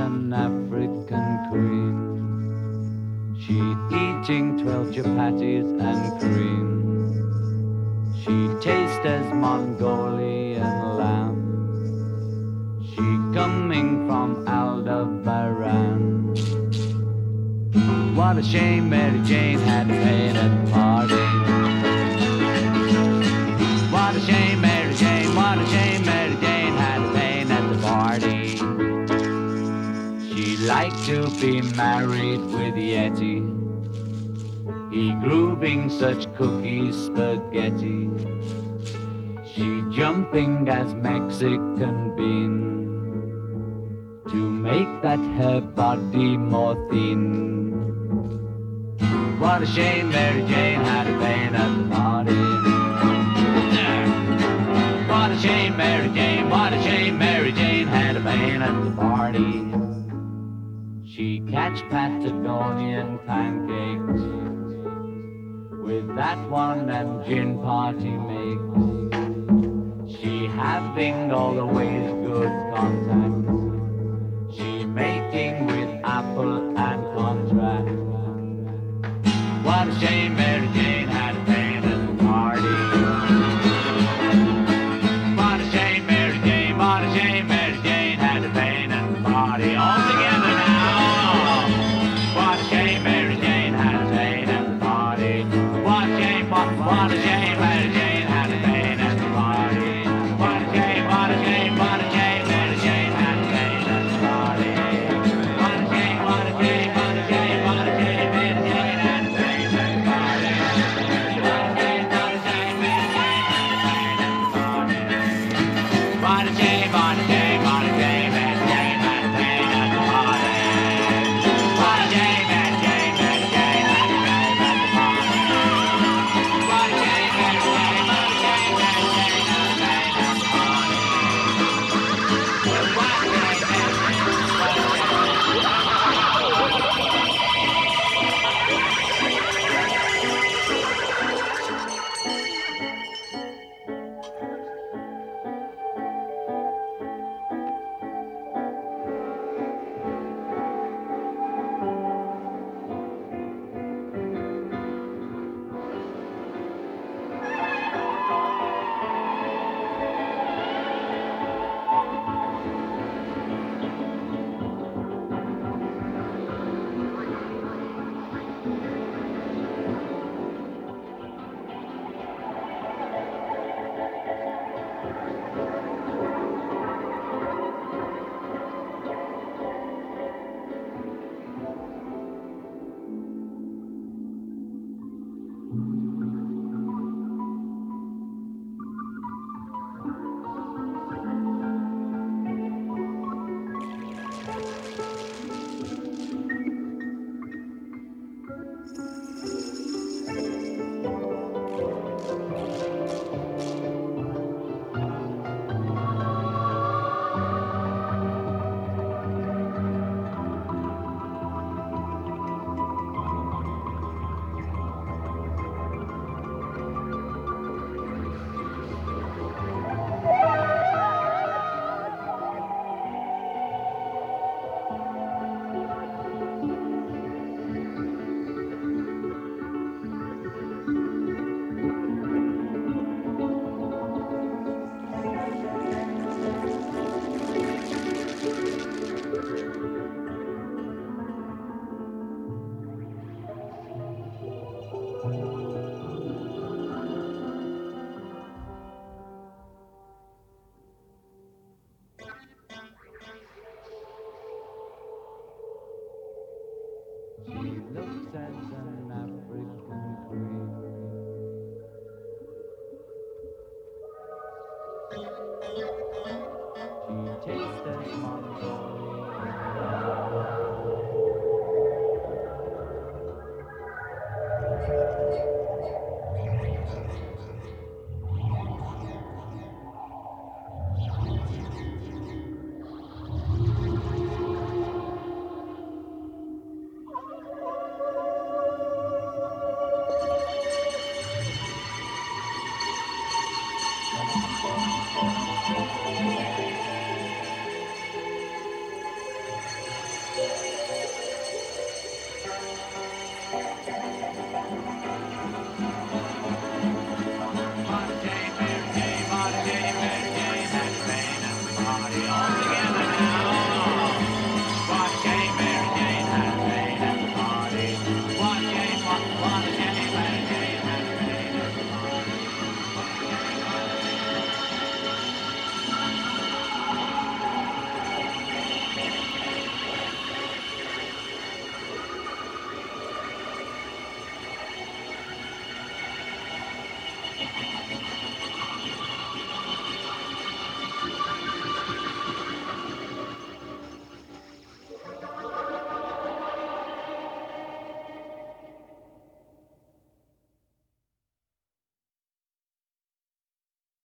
an African queen. She'd eating 12 chapatis and cream. She tastes as Mongolian lamb. She coming from Aldebaran. What a shame Mary Jane had pain at the party. What a shame Mary Jane, what a shame Mary Jane had pain at the party. She liked to be married with Yeti. He grooving such cookies spaghetti. She jumping as Mexican bean to make that her body more thin. What a shame Mary Jane had a pain at the party. What a shame Mary Jane, what a shame Mary Jane had a pain at the party. She catch Patagonian pancakes with that one and gin party makes. She having all the ways good contacts. She making with Apple and contract. What a shame Mary Jane had a pain at the party. What a shame Mary Jane, what a shame Mary Jane had a pain at the party. All together now. What a shame Mary Jane had a pain at the party. What a shame, what a shame Mary Jane had a pain at the party. What a shame, what a shame, what a shame Mary Jane had a pain at the party. What a shame, what a shame, what a shame, what a shame Mary Jane had a pain at the party.